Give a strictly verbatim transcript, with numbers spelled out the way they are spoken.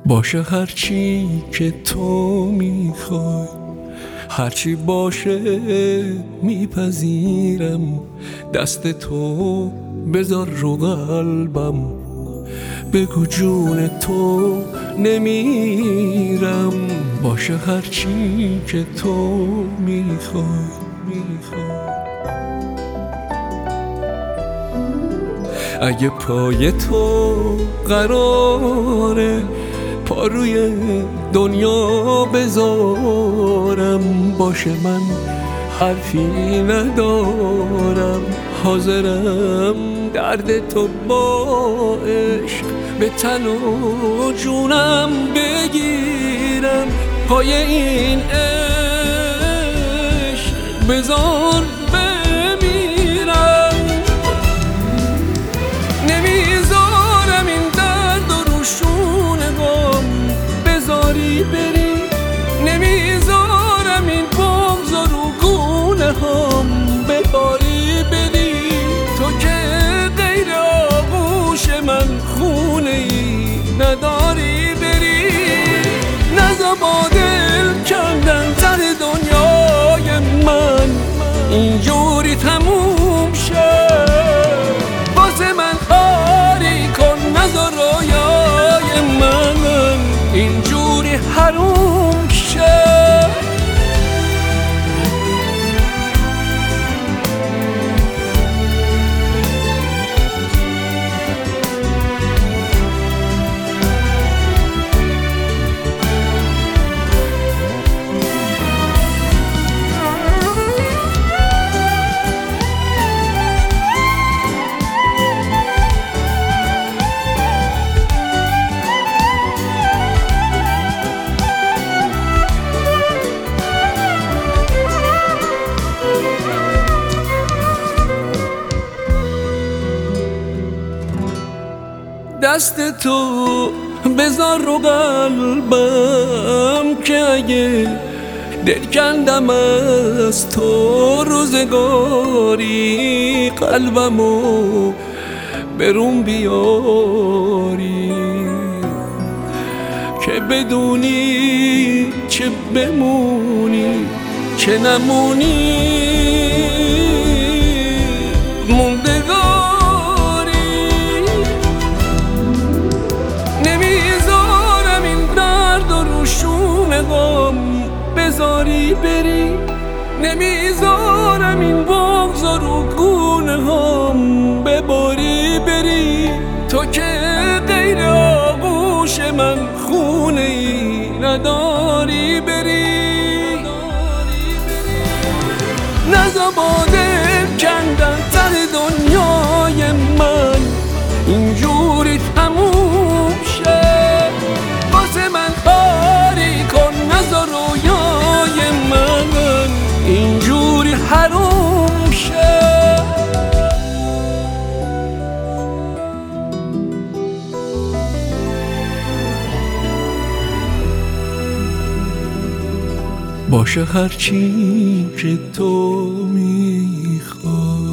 باشه هرچی که تو میخوای، هرچی باشه میپذیرم. دست تو بذار رو قلبم، بگو جون تو نمیرم. باشه هرچی که تو میخوای میخوای. اگه پای تو قراره پا روی دنیا بذارم، باشه من حرفی ندارم، حاضرم درد تو با عشق به تن و جونم بگیرم. پای این عشق بذار بمیرم. نمیذارم این درد و روشون غم بذاری بری، نمیذارم این بغض و رو گونه هم بباری بری. تو که غیر آغوش من خونه ای نداری بری. نزا با دل کندن ته دنیای من اینجوری تموم شد. واسه من کاری کن، نزا رویای من اینجوری حروم شد. دست تو بذار رو قلبم، که اگه دل کندم از تو روزگاری، قلبمو برون بیاری. که بدونی چه بمونی چه نمونی موندگاری. نمیذارم این درد و روشون غم بذاری بری، نمیذارم این بغض و رو گونه هم بباری بری. تو که غیر آغوش من خونه ای نداری بری. نزا با دل کندن ته دنیای من اینجوری تموم شد. واسه من کاری کن، نزا رویای من اینجوری حروم شد. باشه هرچی که تو میخوای.